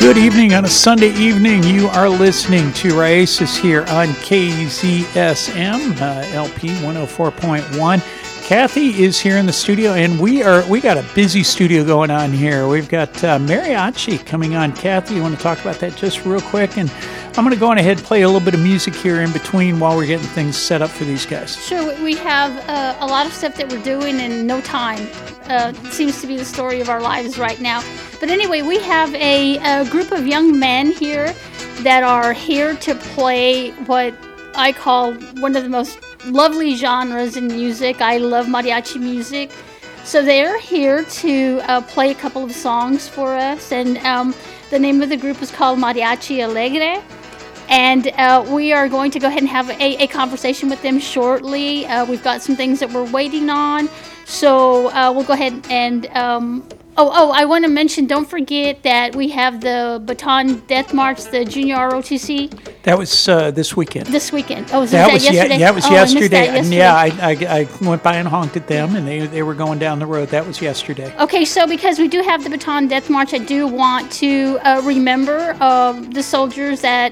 Good evening on a Sunday evening. You are listening to Riosis here on KZSM, LP 104.1. Kathy is here in the studio, and we got a busy studio going on here. We've got mariachi coming on. Kathy, you want to talk about that just real quick? And I'm going to go on ahead and play a little bit of music here in between while we're getting things set up for these guys. Sure, we have a lot of stuff that we're doing in no time. It seems to be the story of our lives right now. But anyway, we have a group of young men here that are here to play what I call one of the most lovely genres in music. I love mariachi music. So they're here to play a couple of songs for us. And the name of the group is called Mariachi Alegre. And we are going to go ahead and have a conversation with them shortly. We've got some things that we're waiting on. So we'll go ahead and... I want to mention, don't forget that we have the Baton Death March, the Junior ROTC. That was this weekend. This weekend. Oh, was that yesterday? Yeah, it was yesterday. And yeah, I went by and honked at them, and they were going down the road. That was yesterday. Okay, so because we do have the Baton Death March, I do want to remember the soldiers that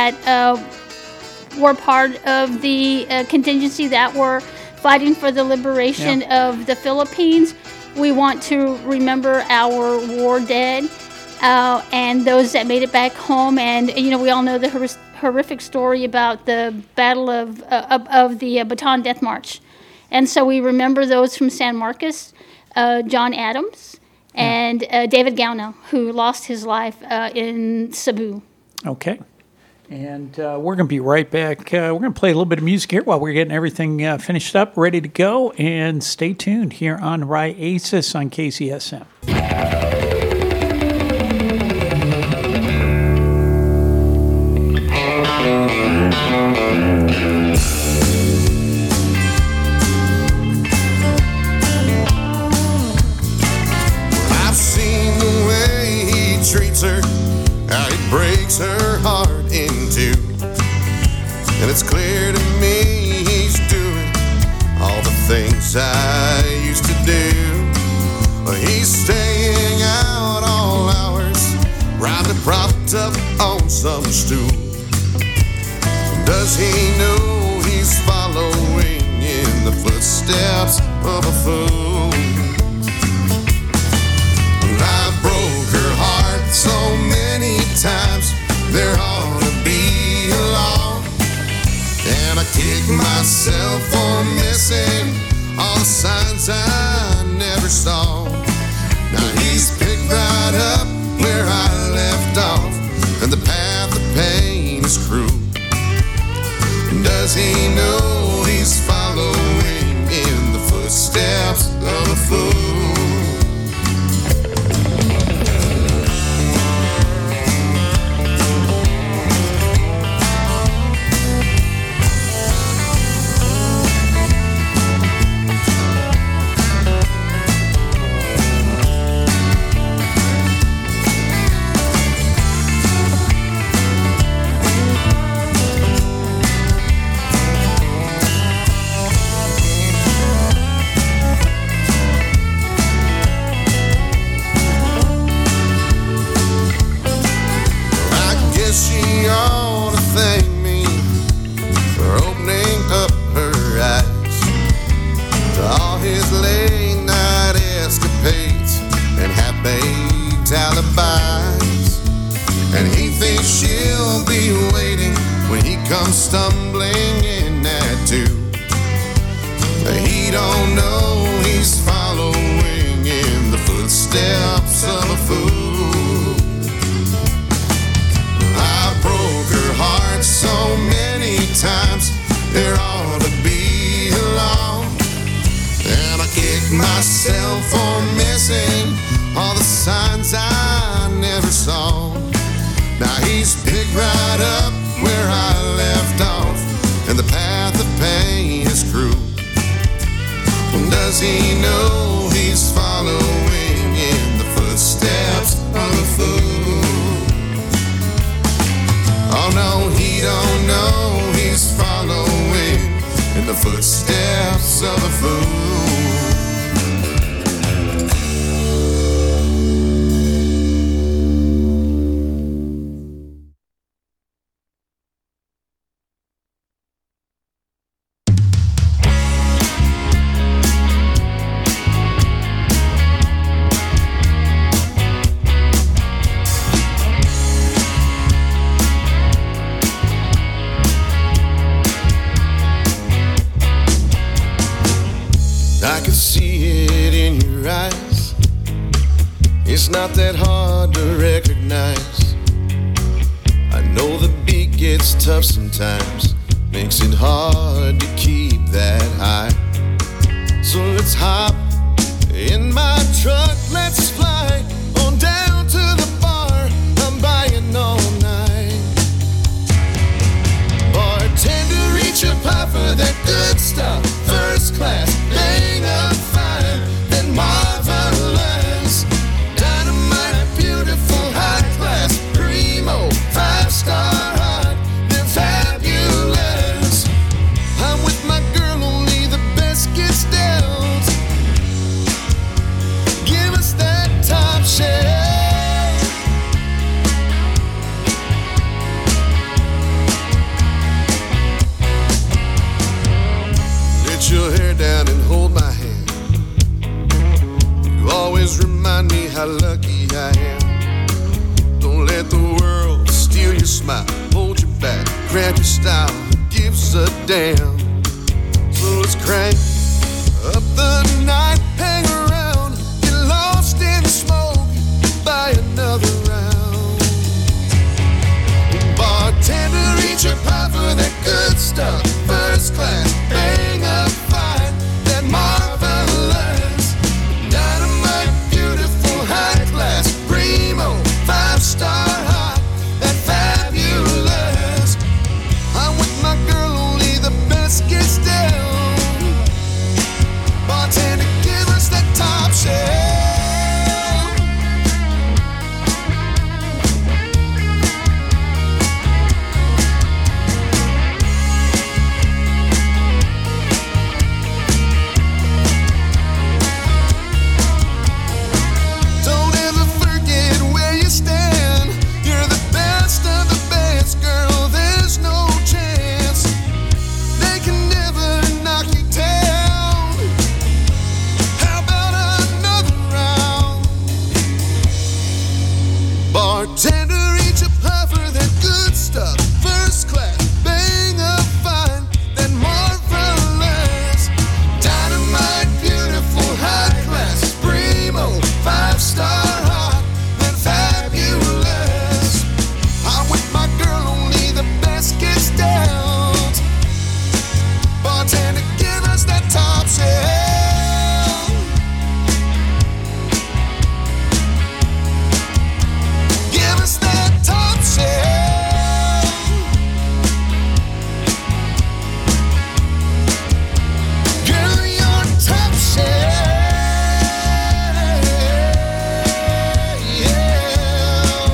were part of the contingency that were fighting for the liberation of the Philippines. We want to remember our war dead and those that made it back home. And, you know, we all know the horrific story about the Battle of the Baton Death March. And so we remember those from San Marcos, John Adams, and David Gauna, who lost his life in Cebu. Okay. And we're going to be right back. We're going to play a little bit of music here while we're getting everything finished up, ready to go. And stay tuned here on Riosis on KZSM. I've seen the way he treats her, how he breaks her heart in two. And it's clear to me he's doing all the things I used to do. He's staying out all hours, probably propped up on some stool. Does he know he's following in the footsteps of a fool? I broke her heart so many times, there ought to be a law. And I kick myself for missing all the signs I never saw. Now he's picked right up where I left off, and the path of pain is cruel. Does he know he's following in the footsteps of a fool? Stumbling in at two. He don't know he's following in the footsteps of a fool. I broke her heart so many times, there ought to be a law. And I kick myself for missing all the signs I never saw. Now he's picked right up where I left off, and the path of pain is cruel. Does he know he's following in the footsteps of a fool? Oh no, he don't know he's following in the footsteps of a fool. I can see it in your eyes. It's not that hard to recognize. I know the beat gets tough sometimes, makes it hard to keep that high. So let's hop in my truck, let's fly on down to the bar. I'm buying all night. Bartender, reach a pie for that good stuff. First class, bang up fine, then marvelous. Dynamite, beautiful, high class, primo, 5-star hot, they're fabulous. I'm with my girl, only the best gets dealt. Give us that top shelf. Let your hair down and hold my hand. You always remind me how lucky I am. Don't let the world steal your smile, hold your back, grab your style, who gives a damn? So let's crank up the night, hang around, get lost in the smoke, buy another round. Bartender, reach a pie for that good stuff. First class, bang up fine, that marvelous. Dynamite, beautiful, high class, primo, 5-star hot, that fabulous. I'm with my girl, only the best gets down. Bartender, give us that top shelf. Don't ever forget where you stand. You're the best of the best, girl, there's no chance. They can never knock you down. How about another round? Bartender, reach a pie for that good stuff. First class, bang up fine, that marvelous. Dynamite, beautiful, high class, primo, 5-star hot, that fabulous. I'm with my girl, only the best gets down. Bartender, give us that top shelf. Give us that top shelf. Girl, your top shelf. Yeah.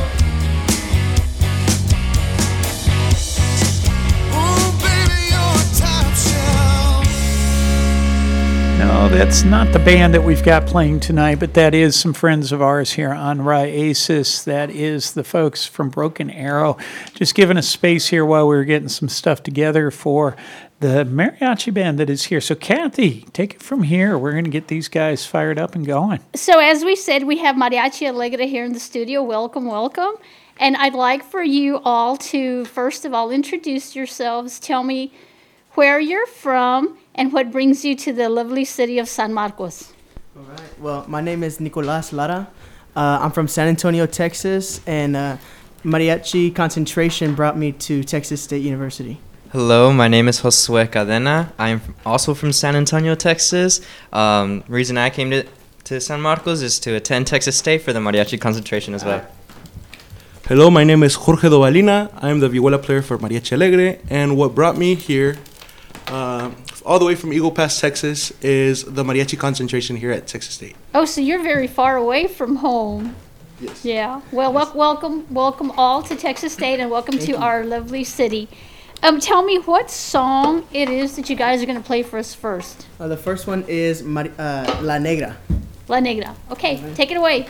Ooh, baby, your top shelf. No, that's not the band that we've got playing tonight, but that is some friends of ours here on Ryasis. That is the folks from Broken Arrow, just giving us space here while we were getting some stuff together for the mariachi band that is here. So, Kathy, take it from here. We're going to get these guys fired up and going. So as we said, we have Mariachi Alegre here in the studio. Welcome, welcome. And I'd like for you all to, first of all, introduce yourselves. Tell me where you're from and what brings you to the lovely city of San Marcos. All right. Well, my name is Nicolas Lara. I'm from San Antonio, Texas, and mariachi concentration brought me to Texas State University. Hello, my name is Josue Cadena. I'm also from San Antonio, Texas. Reason I came to San Marcos is to attend Texas State for the mariachi concentration as well. Hello, my name is Jorge Dovalina. I'm the vihuela player for Mariachi Alegre, and what brought me here, all the way from Eagle Pass, Texas, is the mariachi concentration here at Texas State. Oh, so you're very far away from home. Yes. Yeah. Well, welcome all to Texas State, and welcome to our lovely city. Tell me what song it is that you guys are going to play for us first. The first one is La Negra. La Negra. Okay, take it away.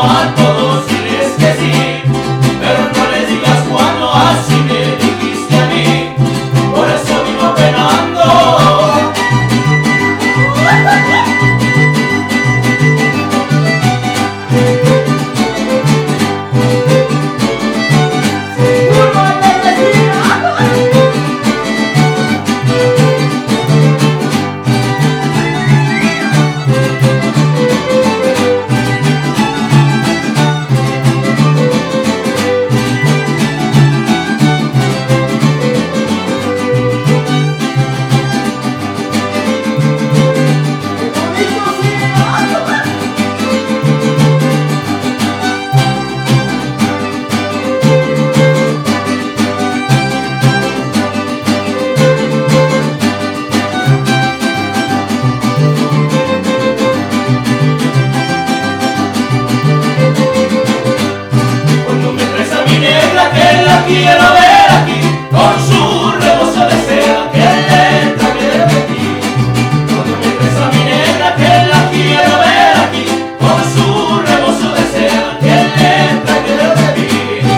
a todos diles que sí, pero no les digas cuando así me dijiste a mí, por eso vivo penando. Cuando me traes a mi negra que la quiero ver aquí, con su rebozo de seda que entra que de aquí. Cuando me traes a mi negra que la quiero ver aquí, con su rebozo de seda que entra que de aquí.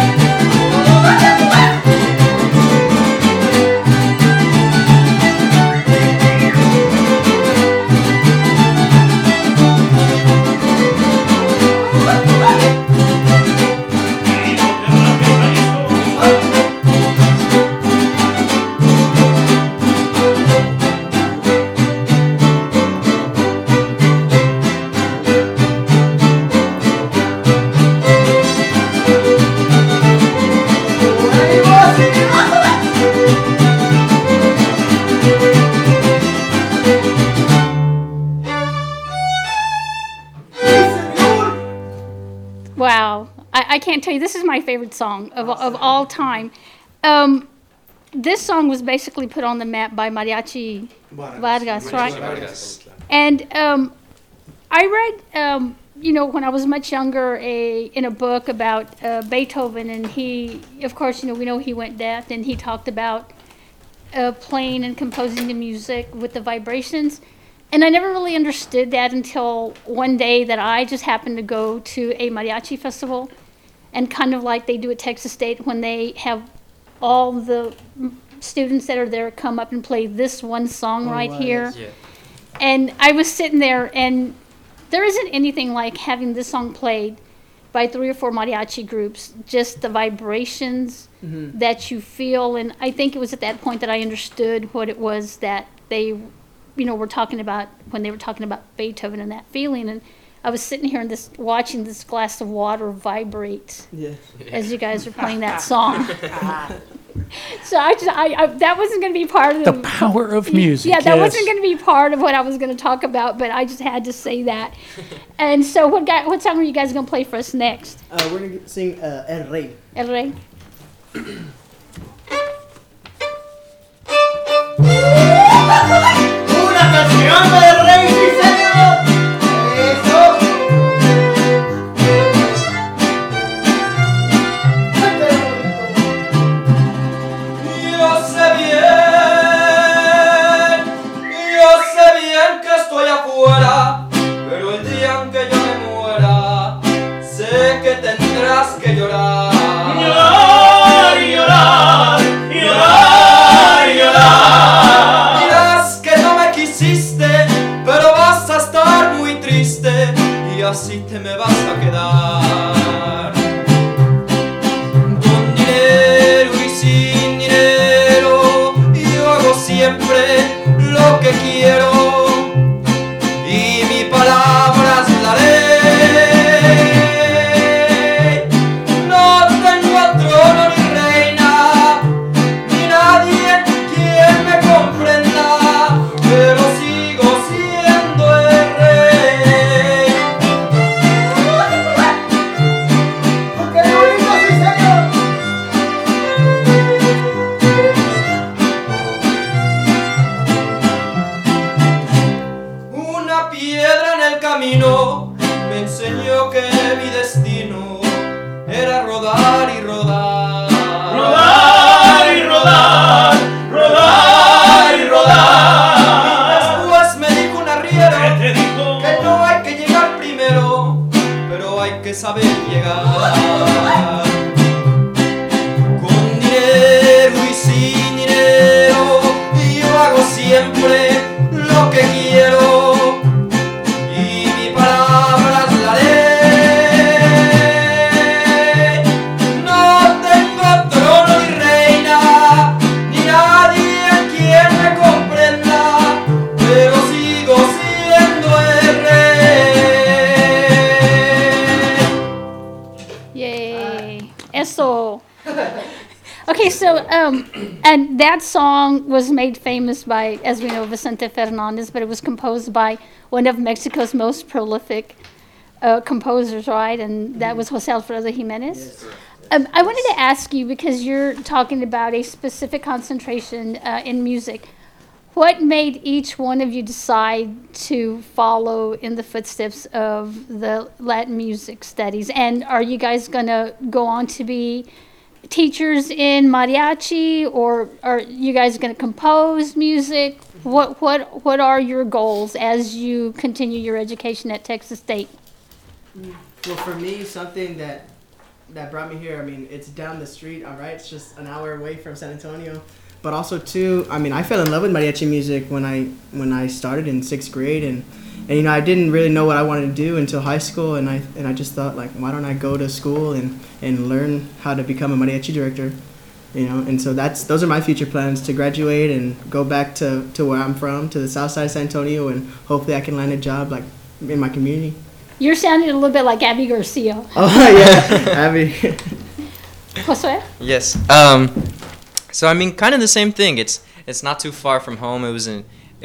Wow. I can't tell you, this is my favorite song of all time. This song was basically put on the map by Mariachi Vargas, right? And I read, when I was much younger, in a book about Beethoven, and he, of course, we know he went deaf, and he talked about playing and composing the music with the vibrations. And I never really understood that until one day that I just happened to go to a mariachi festival, and kind of like they do at Texas State when they have all the students that are there come up and play this one song right here. Yeah. And I was sitting there, and there isn't anything like having this song played by 3 or 4 mariachi groups, just the vibrations that you feel. And I think it was at that point that I understood what it was that they were talking about when they were talking about Beethoven and that feeling. And I was sitting here and watching this glass of water vibrate as you guys were playing that song. So I that wasn't going to be part of The power of music. Yeah, that yes. wasn't going to be part of what I was going to talk about, but I just had to say that. And so what song are you guys going to play for us next? We're going to sing El Rey. El Rey? Una canción del rey, sí señor. Eso. Yo sé bien que estoy afuera, pero el día en que yo me muera, sé que tendrás que llorar. Llorar, llorar, llorar, llorar. Dirás que no me quisiste, pero vas a estar muy triste y así te me vas a quedar. Con dinero y sin dinero, yo hago siempre lo que quiero y mi palabra es la ley. No tengo trono ni reina, ni nadie quien me comprenda, pero sigo siendo el rey. que saber llegar. Con dinero y sin dinero, yo hago siempre lo que quiero y mi palabra es la ley. No tengo trono ni reina, ni nadie a quien me comprenda, pero sigo siendo el rey. Yay. Eso. Okay, so and that song was made famous by, as we know, Vicente Fernandez, but it was composed by one of Mexico's most prolific composers, right? And that was Jose Alfredo Jimenez. I wanted to ask you, because you're talking about a specific concentration in music, what made each one of you decide to follow in the footsteps of the Latin music studies? And are you guys going to go on to be teachers in mariachi, or are you guys going to compose music? What are your goals as you continue your education at Texas State? Well, for me, something that brought me here, I mean, it's down the street, all right? It's just an hour away from San Antonio. But also, too, I mean, I fell in love with mariachi music when I started in 6th grade, and you know, I didn't really know what I wanted to do until high school, and I just thought, like, why don't I go to school and learn how to become a mariachi director, you know? And so those are my future plans, to graduate and go back to where I'm from, to the south side of San Antonio, and hopefully I can land a job, like, in my community. You're sounding a little bit like Abby Garcia. Oh, yeah, Abby. Josue? Yes. So I mean, kind of the same thing. It's not too far from home. It was an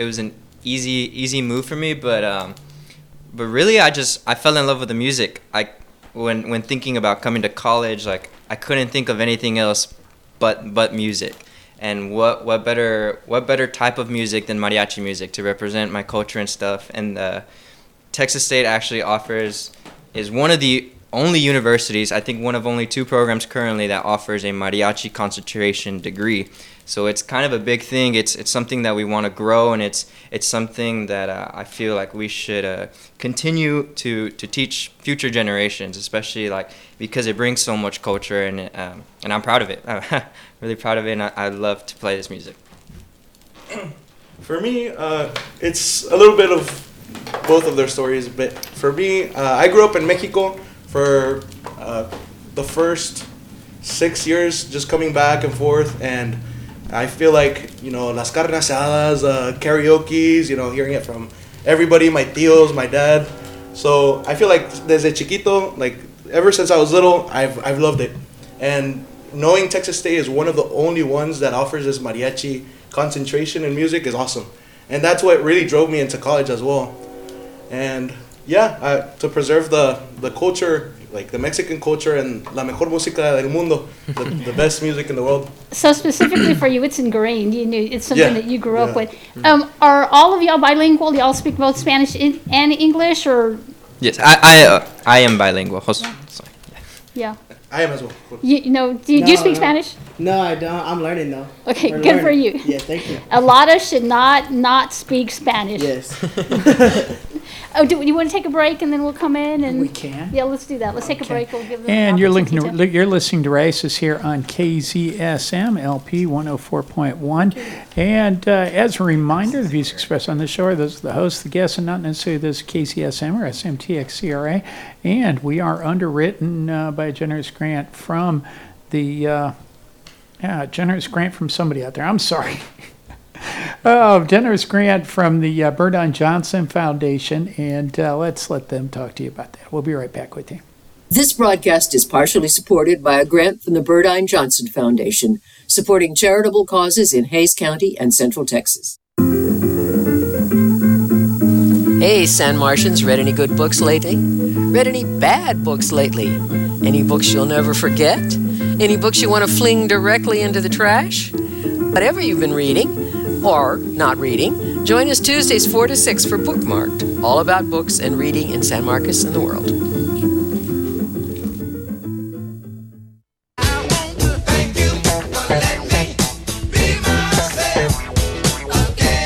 easy move for me, but really I fell in love with the music. When thinking about coming to college, like, I couldn't think of anything else but music. And what better type of music than mariachi music to represent my culture and stuff. And Texas State actually is one of the only universities, I think one of only 2 programs currently, that offers a mariachi concentration degree. So it's kind of a big thing. It's something that we want to grow, and it's something that I feel like we should continue to teach future generations, especially like because it brings so much culture, and I'm proud of it. I'm really proud of it, and I love to play this music. For me, it's a little bit of both of their stories, but for me, I grew up in Mexico for the first 6 years, just coming back and forth, and I feel like, you know, las carnes asadas, karaoke's, you know, hearing it from everybody, my tios, my dad. So I feel like desde chiquito, like ever since I was little, I've loved it. And knowing Texas State is one of the only ones that offers this mariachi concentration in music is awesome. And that's what really drove me into college as well. And yeah, to preserve the culture, like the Mexican culture and la mejor música del mundo, the best music in the world. So specifically for you, it's ingrained. You knew it's something that you grew up with. Mm-hmm. Are all of y'all bilingual? Y'all speak both Spanish and English, or? Yes, I am bilingual. Sorry. Yeah. I am as well. You know, do you speak Spanish? No, I don't. I'm learning though. Okay, We're good for learning. you. Yeah, thank you. A lot of should not speak Spanish. Yes. Oh, do you want to take a break and then we'll come in and We can. Yeah, let's do that. Let's take a break. We'll give them And an you're opportunity listening to Races here on KZSM LP 104.1. And as a reminder, the views expressed on the show are those of the host, the guests, and not necessarily those of KZSM or SMTXCRA. And we are underwritten by a generous grant from the generous grant from somebody out there. I'm sorry. Generous grant from the Burdine Johnson Foundation, and let's let them talk to you about that. We'll be right back with you. This broadcast is partially supported by a grant from the Burdine Johnson Foundation, supporting charitable causes in Hays County and Central Texas. Hey, San Martians, read any good books lately? Read any bad books lately? Any books you'll never forget? Any books you want to fling directly into the trash? Whatever you've been reading, or not reading, join us Tuesdays 4 to 6 for Bookmarked, all about books and reading in San Marcos and the world.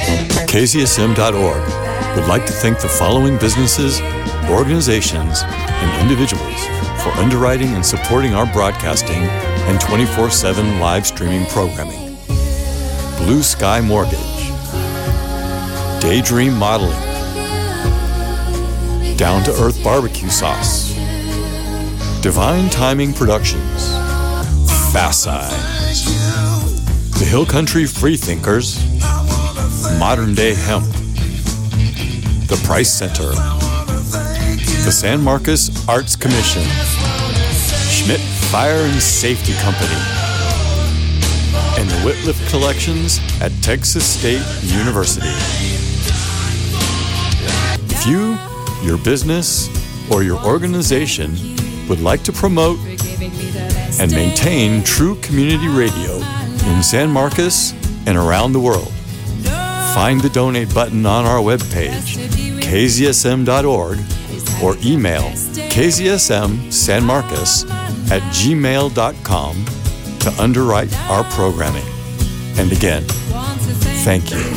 KZSM.org would like to thank the following businesses, organizations, and individuals for underwriting and supporting our broadcasting and 24/7 live streaming programming. Blue Sky Mortgage, Daydream Modeling, Down to Earth Barbecue Sauce, Divine Timing Productions, Fasci, The Hill Country Freethinkers, Modern Day Hemp, The Price Center, the San Marcos Arts Commission, Schmidt Fire and Safety Company, and the Whitliff Collections at Texas State University. If you, your business, or your organization would like to promote and maintain true community radio in San Marcos and around the world, find the donate button on our webpage, kzsm.org, or email kzsmsanmarcos@gmail.com to underwrite our programming. And again, thank you.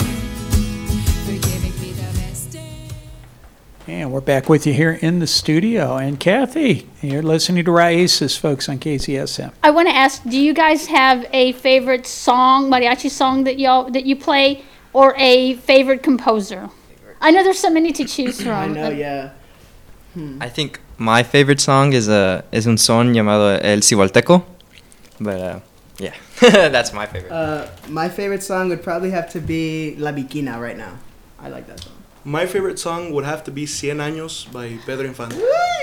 And we're back with you here in the studio. And Kathy, you're listening to Raíces, folks, on KZSM. I want to ask, do you guys have a favorite song, mariachi song that you play, or a favorite composer? I know there's so many to choose from. I know, yeah. I think my favorite song is un son llamado El Cihualteco, but yeah, that's my favorite. My favorite song would probably have to be La Biquina right now. I like that song. My favorite song would have to be Cien Años by Pedro Infante.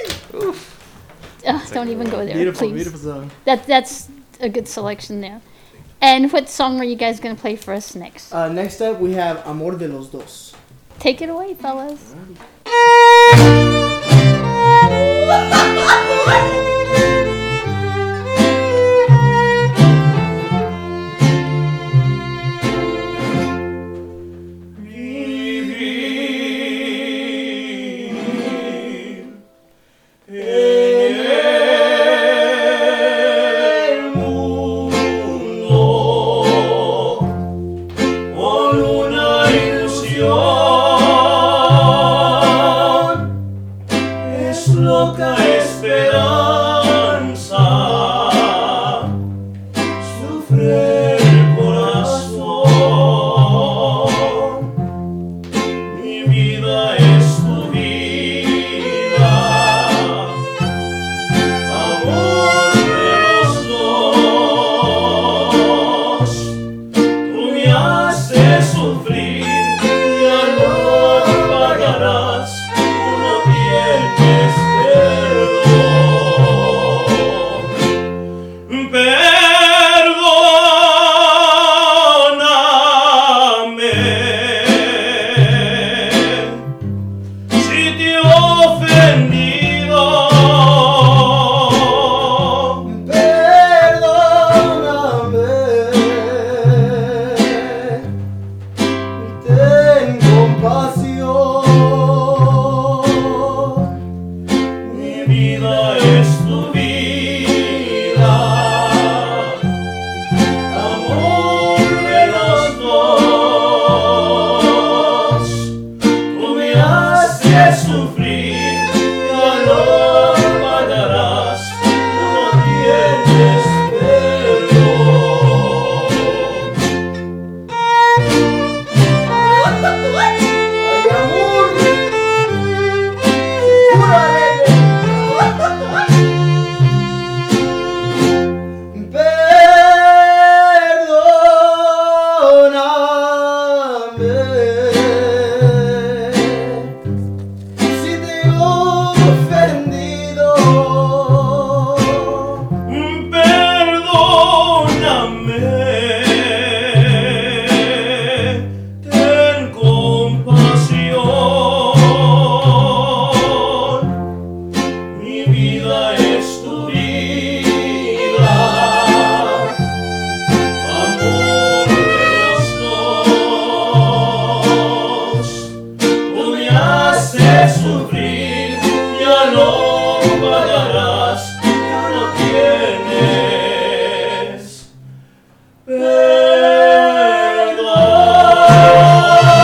Don't even go there, Beautiful, please. beautiful song. That's a good selection there. And what song are you guys going to play for us next? Next up, we have Amor de los Dos. Take it away, fellas.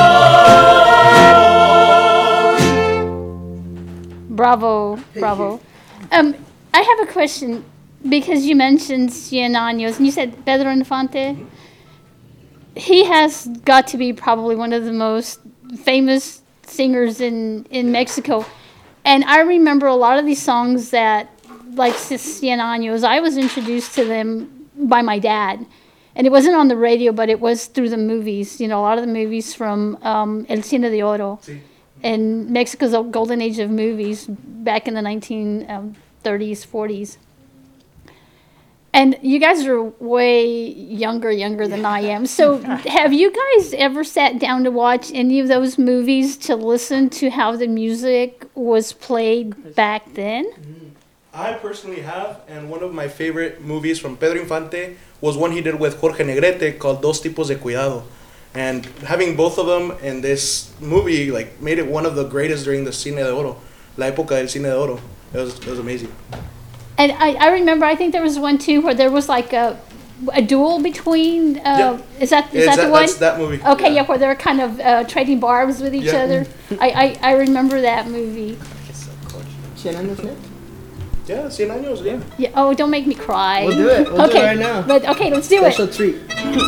Bravo, bravo. I have a question because you mentioned Cien Años and you said Pedro Infante. He has got to be probably one of the most famous singers in Mexico. And I remember a lot of these songs that, like Cien Años, I was introduced to them by my dad. And it wasn't on the radio, but it was through the movies. You know, a lot of the movies from El Cine de Oro. Sí. And Mexico's golden age of movies back in the 1930s, 40s. And you guys are way younger than I am. So have you guys ever sat down to watch any of those movies to listen to how the music was played back then? I personally have, and one of my favorite movies from Pedro Infante was one he did with Jorge Negrete called Dos Tipos de Cuidado. And having both of them in this movie like made it one of the greatest during the Cine de Oro, La Época del Cine de Oro. It was amazing. And I remember, I think there was one too where there was like a duel between. Is that the one? That's that movie. Okay, yeah, where they were kind of trading barbs with each other. I remember that movie. Cien Años next? Yeah, Cien Años, yeah. Yeah. Oh, don't make me cry. We'll do it. We'll do it right now. But okay, let's do Special it. treat.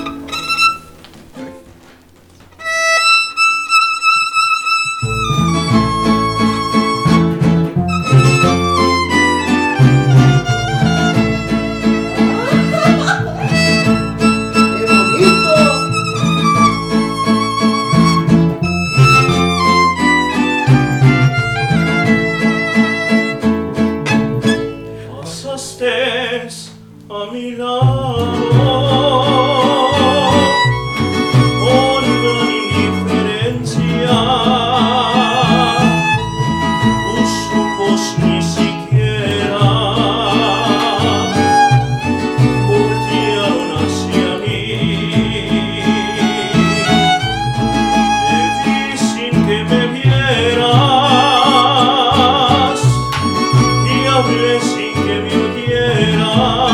A mi lado, con gran indiferencia, tus ojos ni siquiera voltearon hacia mí. Te vi sin que me vieras y hablé sin que me oyeras.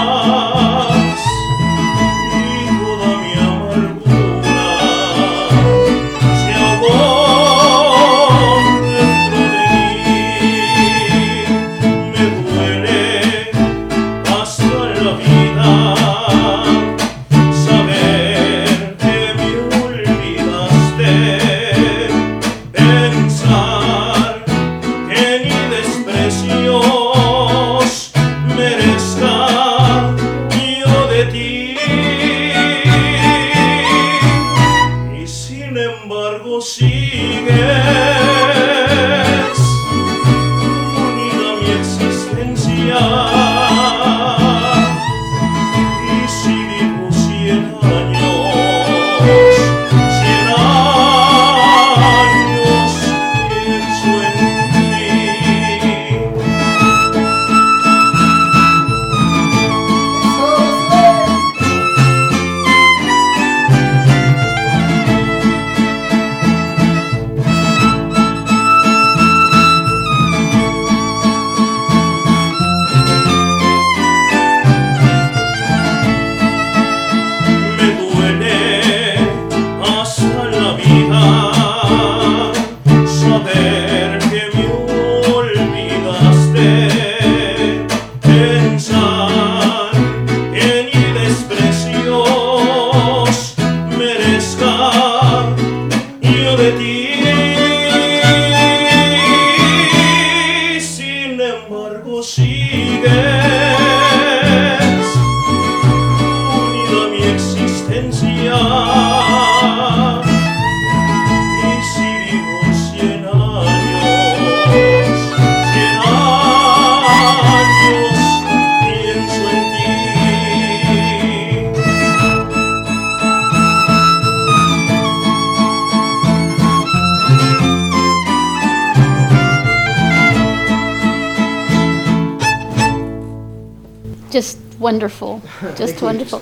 Just wonderful. Just wonderful.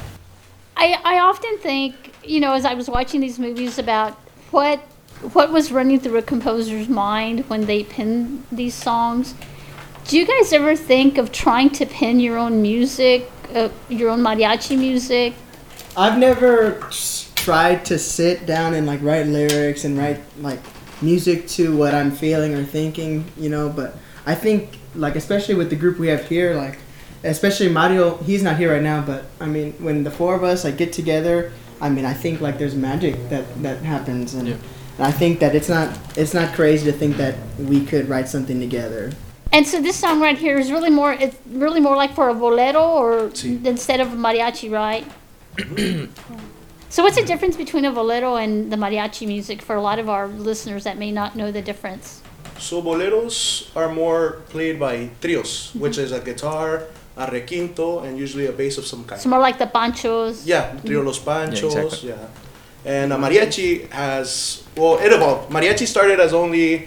I often think, you know, as I was watching these movies about what was running through a composer's mind when they penned these songs. Do you guys ever think of trying to pen your own music, your own mariachi music? I've never tried to sit down and write lyrics and write music to what I'm feeling or thinking, but I think like especially with the group we have here, like especially Mario, he's not here right now, but I mean when the four of us like get together, I mean I think like there's magic that happens, and I think that it's not crazy to think that we could write something together. And so this song right here is really more like for a bolero or instead of a mariachi, right? So what's the difference between a bolero and the mariachi music for a lot of our listeners that may not know the difference? So boleros are more played by trios, which is a guitar, a requinto, and usually a bass of some kind. It's more like the panchos. Yeah, Trio Los Panchos, Yeah, exactly. And mariachi has, well, it evolved. Mariachi started as only,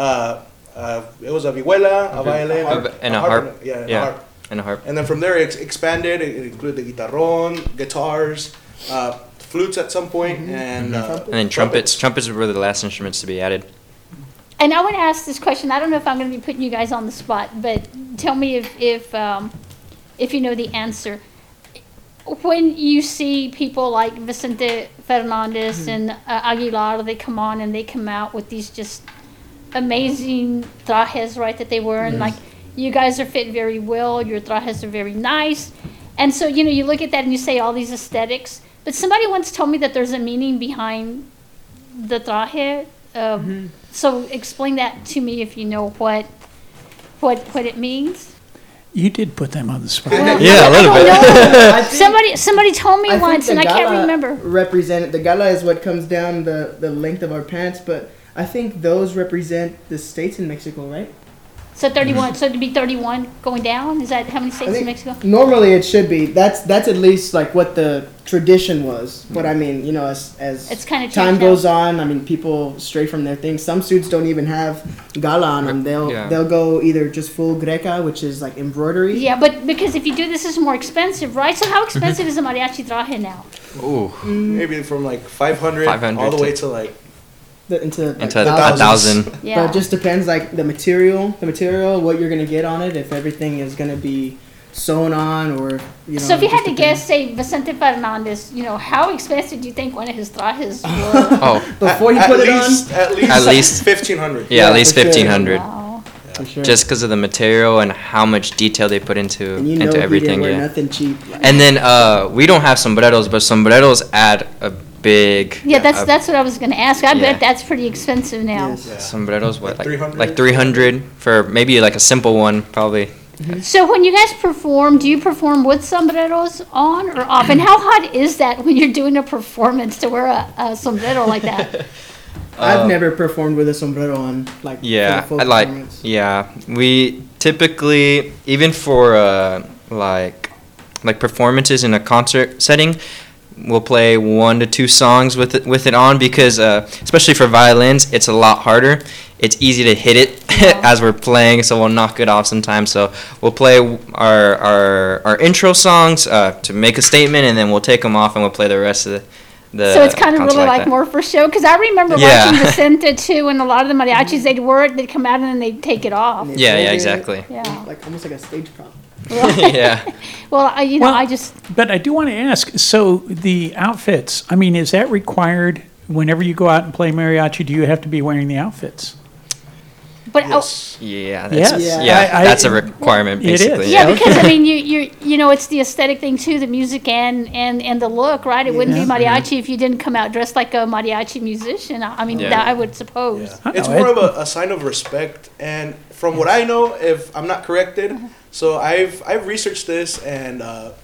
it was a vihuela, a violin, and a harp. Yeah, and Yeah. a harp. And a harp. And then from there it expanded. It included the guitarron, guitars, flutes at some point, and then trumpets. Trumpets were the last instruments to be added. And I want to ask this question. I don't know if I'm going to be putting you guys on the spot, but tell me if you know the answer. When you see people like Vicente Fernandez and Aguilar, they come on and they come out with these just amazing trajes, right, that they wear, and like you guys are fit very well. Your trajes are very nice, and so you look at that and you say all these aesthetics. But somebody once told me that there's a meaning behind the traje. So explain that to me if you know what it means. You did put them on the spot. Yeah, a little bit. Somebody told me I once, think and the I can't gala remember. Represented the gala is what comes down the length of our pants, but I think those represent the states in Mexico, right? So 31. So to be 31 going down, is that how many states in Mexico? Normally it should be. That's at least like what the tradition was. But I mean, as It's kinda changed time now. goes on, I mean, people stray from their things. Some suits don't even have gala on them. They'll go either just full greca, which is like embroidery. Yeah, but because if you do this, is more expensive, right? So how expensive is a mariachi traje now? Ooh. maybe from like 500 all the way to like Into 1,000. Yeah. But it just depends, like the material, what you're gonna get on it. If everything is gonna be sewn on, or So if you it had just to depends. guess, say Vicente Fernandez, how expensive do you think one of his trajes were? Oh, before he at put it least, on. At least 1,500. yeah, at least for sure. 1,500. Wow. For sure. Just because of the material and how much detail they put into And you know into he everything. didn't wear Yeah. nothing cheap. Like, And then we don't have sombreros, but sombreros add a big. Yeah, that's what I was going to ask. I Yeah. bet that's pretty expensive now. yes. Sombreros, what, Like 300? like 300 for maybe like a simple one, probably. So when you guys perform, do you perform with sombreros on or off? And how hot is that when you're doing a performance to wear a sombrero like that? I've never performed with a sombrero on, like Yeah, for the I full like. performance. Yeah, we typically, even for like performances in a concert setting, we'll play 1 to 2 songs with it on, because especially for violins, it's a lot harder. It's easy to hit it as we're playing, so we'll knock it off sometimes. So we'll play our intro songs to make a statement, and then we'll take them off and we'll play the rest of the So it's kind of concert really like that. more for show. Because I remember Yeah. watching Vicente too, and a lot of the mariachis, they'd wear it, they'd come out, and then they'd take it off. And they Yeah, fold yeah, it, exactly. Yeah. Like almost like a stage prop. Yeah. Well, Well, I just. But I do want to ask, so the outfits, I mean, is that required whenever you go out and play mariachi? Do you have to be wearing the outfits? But Yes. Yeah, Yes. that's, Yeah. yeah, I- that's a requirement, It is. basically. yeah, Yeah, because okay. I mean, it's the aesthetic thing too, the music and the look, right? It wouldn't be Yeah. mariachi if you didn't come out dressed like a mariachi musician. I mean, Yeah. that I would suppose. I It's know, more it- of a sign of respect, and from what I know, if I'm not corrected, so I've researched this, and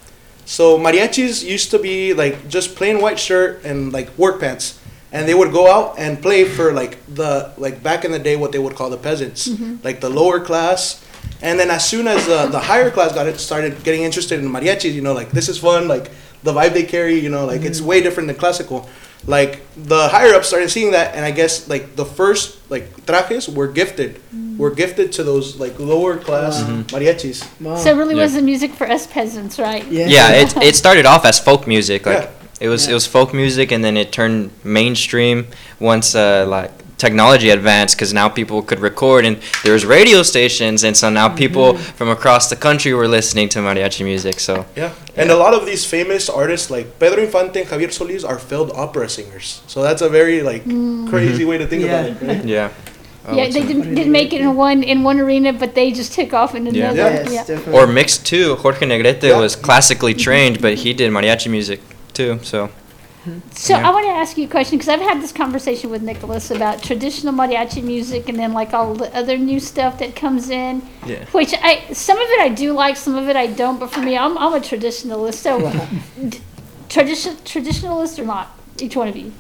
so mariachis used to be like just plain white shirt and like work pants, and they would go out and play for like back in the day what they would call the peasants, like the lower class. And then as soon as the higher class started getting interested in mariachis, like this is fun, like the vibe they carry, like it's way different than classical. Like the higher ups started seeing that, and I guess like the first like trajes were gifted to those like lower class mariachis. Wow. So it really Yeah. was the music for us peasants, right? Yeah, it started off as folk music. Like Yeah. it was folk music, and then it turned mainstream once like technology advanced, because now people could record, and there was radio stations, and so now people from across the country were listening to mariachi music. So Yeah, and a lot of these famous artists like Pedro Infante and Javier Solís are failed opera singers. So that's a very like crazy way to think about it. Right? yeah, Oh, Yeah, what's they it? didn't make it in one arena, but they just took off in Yeah. another. Yes, Yeah. definitely. Or mixed too. Jorge Negrete Yeah. was classically trained, but he did mariachi music too. So So Yeah. I want to ask you a question because I've had this conversation with Nicholas about traditional mariachi music and then like all the other new stuff that comes in. Yeah. Which some of it I do like, some of it I don't. But for me, I'm a traditionalist. So traditionalist or not, each one of you.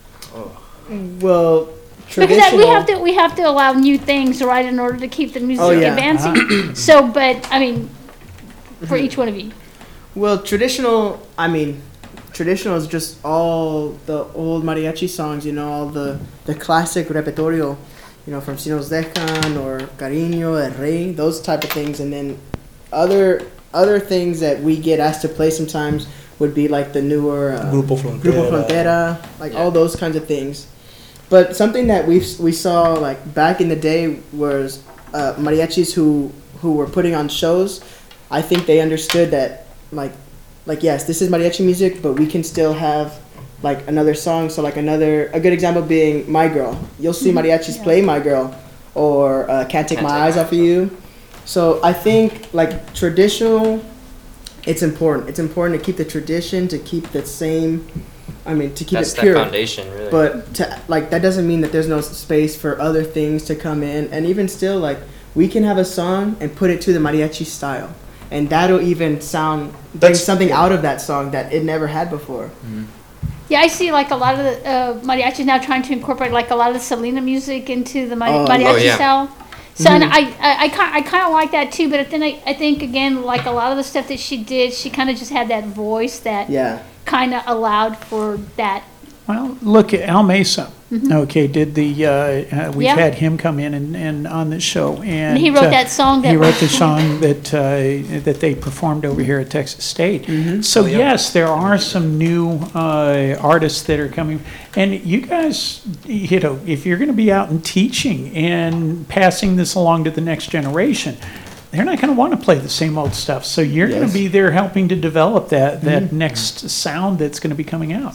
Well, Because traditional. we have to allow new things, right, in order to keep the music Oh, yeah. advancing. So, but I mean, for each one of you. Well, traditional. I mean, traditional is just all the old mariachi songs. You know, all the classic repertorio. You know, from Si Nos Dejan or Cariño, El Rey, those type of things, and then other things that we get asked to play sometimes would be like the newer Grupo Frontera. Frontera, like all those kinds of things. But something that we saw like back in the day was mariachis who were putting on shows. I think they understood that like yes, this is mariachi music, but we can still have like another song. So like a good example being My Girl. You'll see mariachis play My Girl or Can't Take My Eyes Off of You. So I think like traditional, it's important. It's important to keep the tradition, to keep the same. I mean, to keep that's it pure. that foundation, really. But that doesn't mean that there's no space for other things to come in. And even still, like we can have a song and put it to the mariachi style, and that'll even bring something out of that song that it never had before. Yeah, I see like a lot of the mariachis now trying to incorporate like a lot of the Selena music into the mariachi style. So and I kind of like that too, but then I think again like a lot of the stuff that she did, she kind of just had that voice that kind of allowed for that. Well, look at Al Mesa. Okay, did we've had him come in and on the show, and he wrote that song. He wrote the song that they performed over here at Texas State. So yes, there are some new artists that are coming, and you guys, you know, if you're going to be out and teaching and passing this along to the next generation, they're not going to want to play the same old stuff. So you're going to be there helping to develop that next sound that's going to be coming out.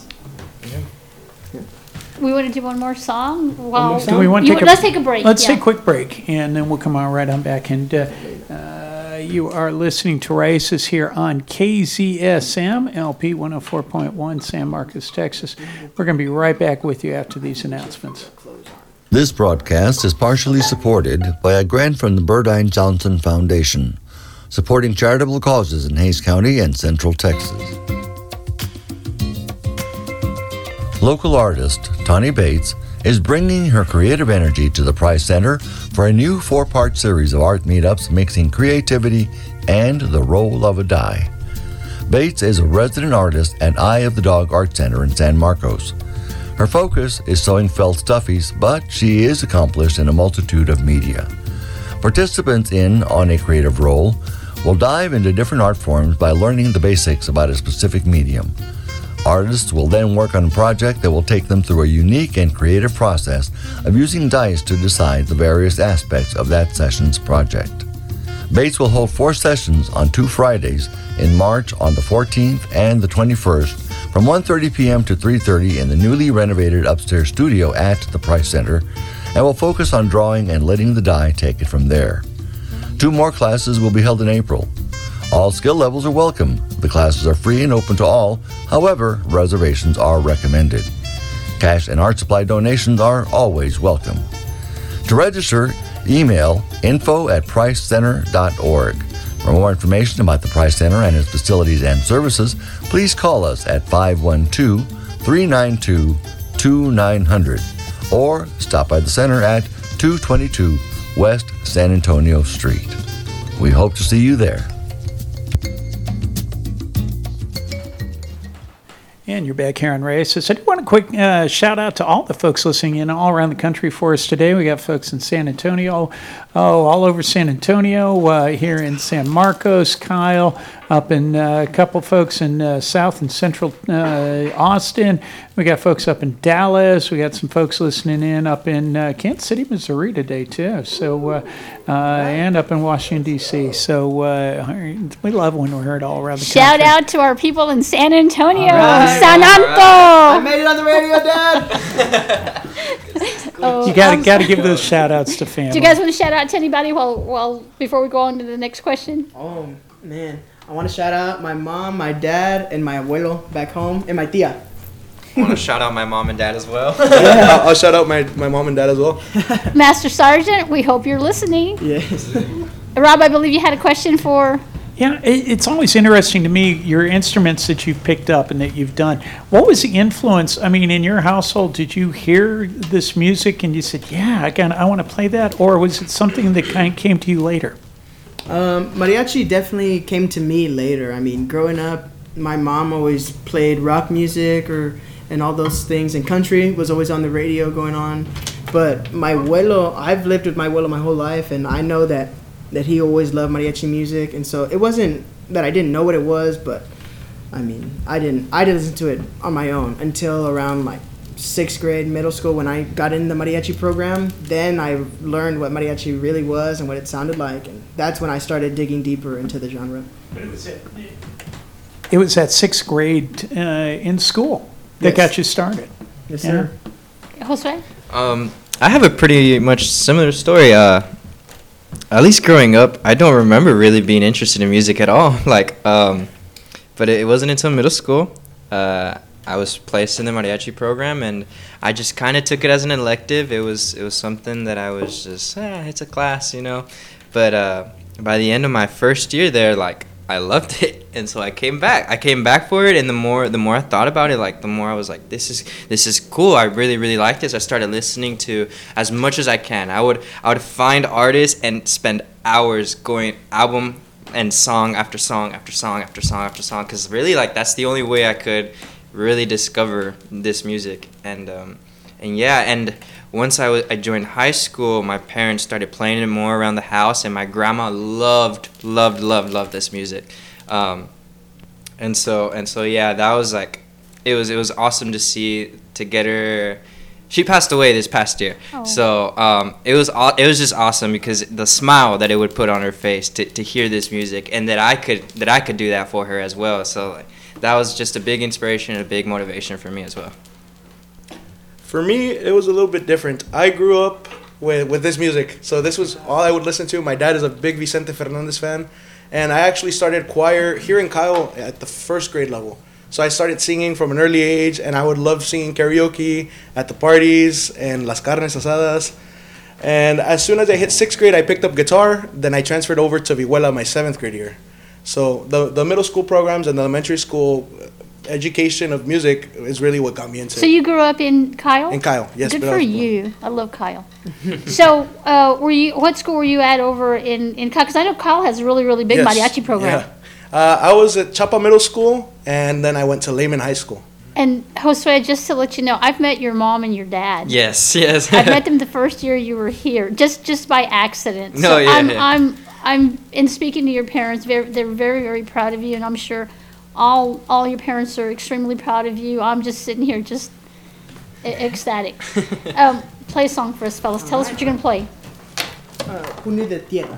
We want to do one more song. Do we want to let's take a break. Let's take a quick break, and then we'll come on right on back. And you are listening to Raíces here on KZSM, LP 104.1, San Marcos, Texas. We're going to be right back with you after these announcements. This broadcast is partially supported by a grant from the Burdine Johnson Foundation, supporting charitable causes in Hays County and Central Texas. Local artist Tawny Bates is bringing her creative energy to the Price Center for a new 4-part series of art meetups mixing creativity and the role of a die. Bates is a resident artist at Eye of the Dog Art Center in San Marcos. Her focus is sewing felt stuffies, but she is accomplished in a multitude of media. Participants in On a Creative Role will dive into different art forms by learning the basics about a specific medium. Artists will then work on a project that will take them through a unique and creative process of using dice to decide the various aspects of that session's project. Bates will hold 4 sessions on 2 Fridays in March on the 14th and the 21st from 1:30 p.m. to 3:30 in the newly renovated upstairs studio at the Price Center, and will focus on drawing and letting the die take it from there. 2 more classes will be held in April. All skill levels are welcome. The classes are free and open to all. However, reservations are recommended. Cash and art supply donations are always welcome. To register, email info@pricecenter.org. For more information about the Price Center and its facilities and services, please call us at 512-392-2900 or stop by the center at 222 West San Antonio Street. We hope to see you there. And you're back here on Raíces. I do want a quick shout out to all the folks listening in all around the country for us today. We got folks in San Antonio, all over San Antonio, here in San Marcos, Kyle, up in a couple folks in South and Central Austin. We got folks up in Dallas. We got some folks listening in up in Kansas City, Missouri today, too. So, and up in Washington, D.C. So we love when we're heard all around the country. Shout out to our people in San Antonio, Right. San Anto. I made it on the radio, Dad. Oh, You got I'm to sorry. give those shout outs to family. Do you guys want to shout out to anybody before we go on to the next question? Oh man, I want to shout out my mom, my dad, and my abuelo back home, and my tia. I want to shout out my mom and dad as well. I'll shout out my mom and dad as well. Master Sergeant, we hope you're listening. Yes. Rob, I believe you had a question for. Yeah, it's always interesting to me, your instruments that you've picked up and that you've done. What was the influence? I mean, in your household, did you hear this music and you said, yeah, I want to play that? Or was it something that kind of came to you later? Mariachi definitely came to me later. I mean, growing up, my mom always played rock music and all those things, and country was always on the radio going on. But my abuelo, I've lived with my abuelo my whole life, and I know that he always loved mariachi music, and so it wasn't that I didn't know what it was, but I mean, I didn't listen to it on my own until around like 6th grade, middle school, when I got in the mariachi program. Then I learned what mariachi really was and what it sounded like, and that's when I started digging deeper into the genre. It was at 6th grade in school that Yes. got you started. Yes, sir. Josue? I have a pretty much similar story. At least growing up, I don't remember really being interested in music at all. But it wasn't until middle school. I was placed in the mariachi program, and I just kind of took it as an elective. It was something that I was just, it's a class, you know. But by the end of my first year there, I loved it, and so I came back. I came back for it, and the more I thought about it, the more I was like, this is cool. I really, really like this. I started listening to as much as I can. I would find artists and spend hours going album and song after song after song after song after song, because really, that's the only way I could really discover this music. And once I joined high school, my parents started playing it more around the house, and my grandma loved this music. And so yeah, that was it was awesome to get her. She passed away this past year. Oh. So it was just awesome, because the smile that it would put on her face to hear this music, and that I could do that for her as well. So that was just a big inspiration and a big motivation for me as well. For me, it was a little bit different. I grew up with this music, so this was all I would listen to. My dad is a big Vicente Fernandez fan, and I actually started choir here in Kyle at the 1st grade level. So I started singing from an early age, and I would love singing karaoke at the parties and las carnes asadas. And as soon as I hit 6th grade, I picked up guitar. Then I transferred over to Vihuela my 7th grade year. So the middle school programs and the elementary school education of music is really what got me into So it. you grew up in Kyle? In Kyle, yes. Good but I for was- you. I love Kyle. So, what school were you at over in Kyle? Because I know Kyle has a really, really big Yes, mariachi program. yeah. I was at Chapa Middle School, and then I went to Lehman High School. And Josue, just to let you know, I've met your mom and your dad. Yes. I met them the first year you were here, just by accident. No, So yeah. I'm in speaking to your parents. They're very, very proud of you, and I'm sure all your parents are extremely proud of you. I'm just sitting here, just ecstatic. Play a song for us, fellas. Tell us what you're gonna play. Junio de Tierra.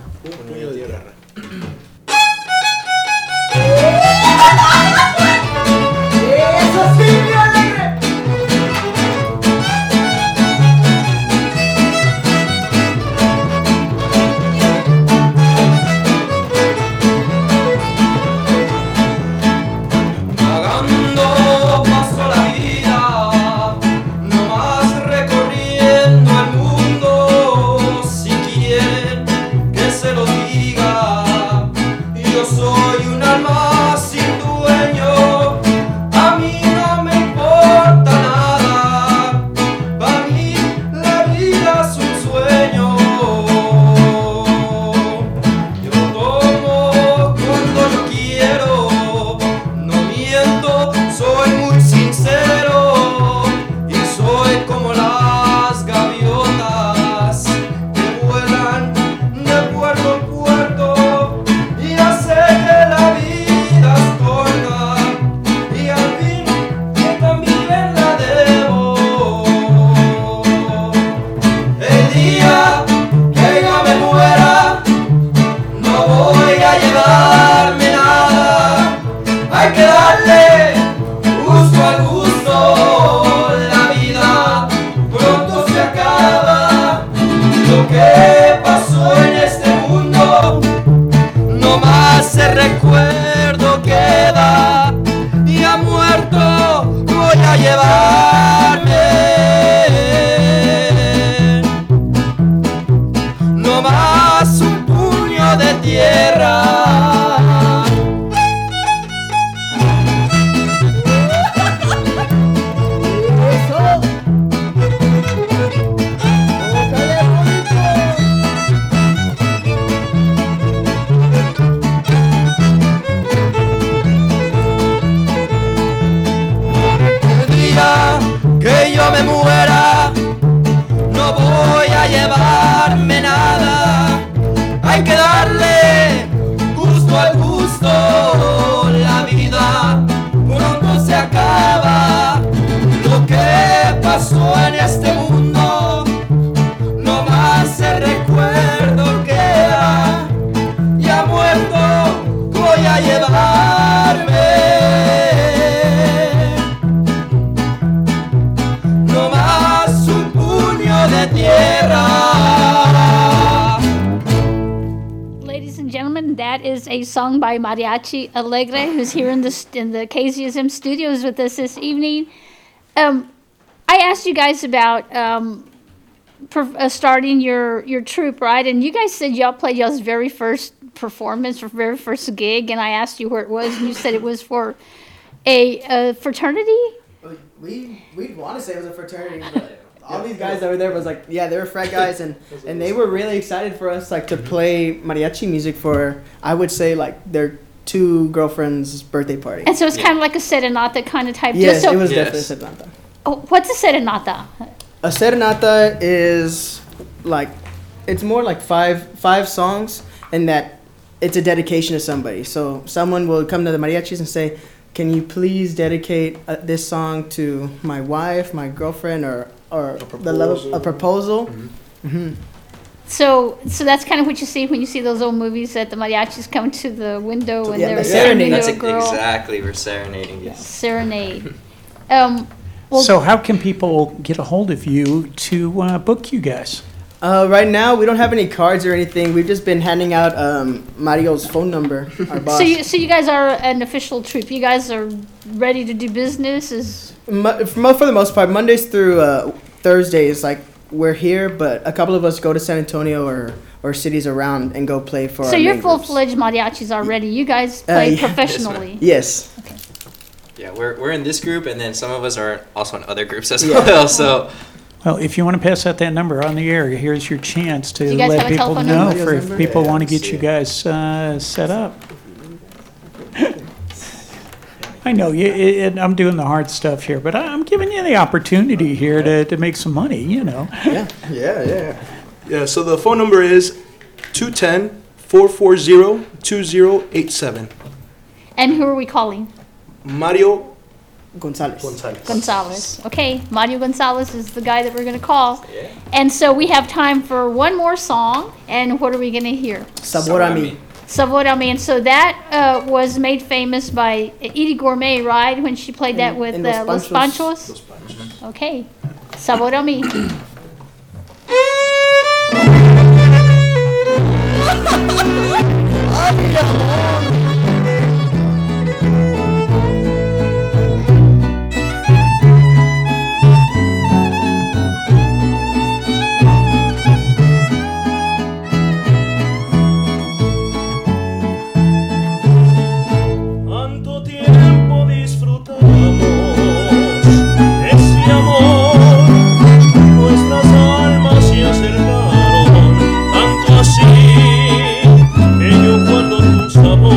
Vagando paso la vida, no más recorriendo el mundo. Si quieren que se lo diga, recuerdo queda y ha muerto voy a llevarme. No más un puño de tierra. Que yo me muera, no voy a llevarme nada. Hay que darle gusto al gusto. La vida pronto se acaba. Lo que pasó en este mundo, no más el recuerdo queda. Ya muerto voy a llevarme. De tierra. Ladies and gentlemen, that is a song by Mariachi Alegre, who's here in the KZSM studios with us this evening. I asked you guys about starting your troupe, right? And you guys said y'all played y'all's very first performance, or very first gig, and I asked you where it was, and you said it was for a fraternity? We want to say it was a fraternity, but all these guys that were there was like, yeah, they were frat guys, and they were really excited for us like to play mariachi music for, I would say, like their two girlfriends' birthday party. And so it's kind of like a serenata kind of type deal. Yes, So, it was definitely a serenata. oh, what's a serenata? A serenata is like, it's more like five songs, and that it's a dedication to somebody. So someone will come to the mariachis and say, can you please dedicate this song to my wife, my girlfriend, or a proposal? Mm-hmm. Mm-hmm. So that's kind of what you see when you see those old movies that the mariachis come to the window and Yeah, they're the serenading serenade. a That's girl. exactly, we're serenading, yes. Serenade. Well, So how can people get a hold of you to book you guys? Right now, we don't have any cards or anything. We've just been handing out Mario's phone number, our boss. so you guys are an official troupe. You guys are ready to do business. For the most part, Mondays through Thursdays, like, we're here, but a couple of us go to San Antonio or cities around and go play for So our you're main groups. full-fledged mariachis already. You guys play yeah. professionally. Yes. Yeah, we're in this group, and then some of us are also in other groups as Yeah. well. So Well, if you want to pass out that number on the air, here's your chance to Do you guys let have a people telephone know number? for if people want to get you guys set up. I know I'm doing the hard stuff here, but I'm giving you the opportunity here to make some money, you know. Yeah, so the phone number is 210-440-2087. And who are we calling? Mario Gonzalez. Gonzalez. Okay, Mario Gonzalez is the guy that we're going to call. Yeah. And so we have time for one more song. And what are we going to hear? Sabor a mí. Sabor a mí. And so that was made famous by Edie Gourmet, right? When she played that with Los Panchos. Okay. Sabor a mí. Tanto tiempo disfrutamos ese amor, nuestras almas se acercaron, tanto así que yo guardo tu sabor.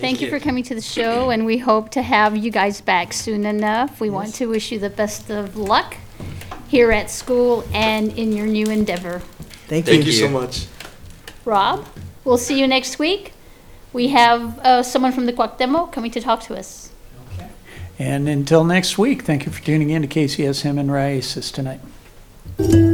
Thank you for coming to the show, and we hope to have you guys back soon enough. We want to wish you the best of luck here at school and in your new endeavor. Thank you. Thank you so much. Rob, we'll see you next week. We have someone from the Cuauhtemoc coming to talk to us. And until next week, thank you for tuning in to KCSM and Raíces tonight.